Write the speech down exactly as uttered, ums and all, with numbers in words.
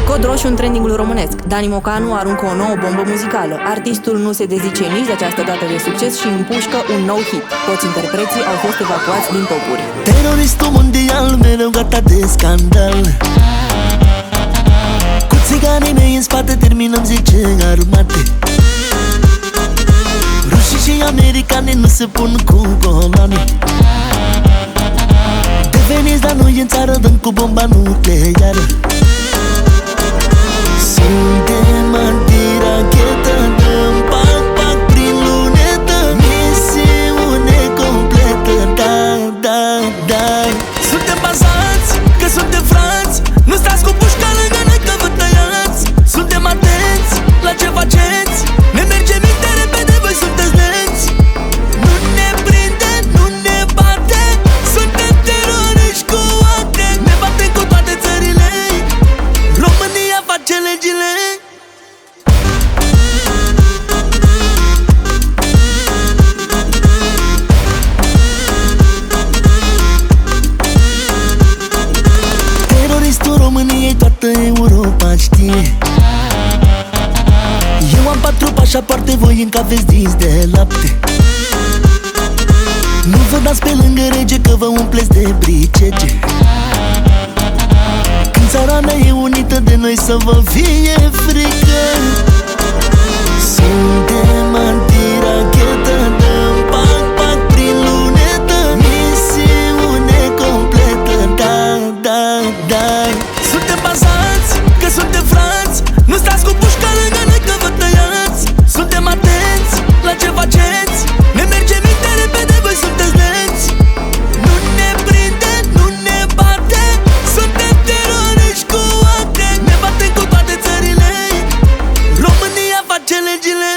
Cod roșu în trendingul românesc. Dani Mocanu aruncă o nouă bombă muzicală. Artistul nu se dezice nici de această dată de succes și împușcă un nou hit. Toți interpreții au fost evacuați din topuri. Teroristul mondial, mereu gata de scandal. Cu țiganii mei în spate terminăm, zice, armate. Rușii și americani nu se pun cu golani. Deveniți la noi în țară, dăm cu bomba nucleară. Suntem antirachetă, dăm pac, pac prin lunetă. Misiune completă, da, da, da. Suntem bazați, că suntem frați. Nu stați cu pușca lângă noi că vă tăiați. Suntem atenți la ce faceți. Ne merge minte repede, voi sunteți lenți. Nu ne prinde, nu ne bate. Suntem teroriști cu acte. Ne batem cu toate țările. România face legile. Teroristul României toată Europa știe. Eu am patru pașapoarte, voi încă aveți dinți de lapte. Nu vă dați pe lângă rege că vă umpleți de bricege. Când țara mea e unită de noi să vă fie frică. Suntem antirachetă, dăm pac, pac prin lunetă. Misiune completă, da, da, da. Suntem bazați, că suntem frați. Nu stați cu pușca lângă noi că vă tăiați. Suntem atenți la ce faceți. Ne merge minte repede, voi sunteți lenți. Nu ne prinde, nu ne bate. Suntem teroriști cu acte. Ne batem cu toate țările. România face legile.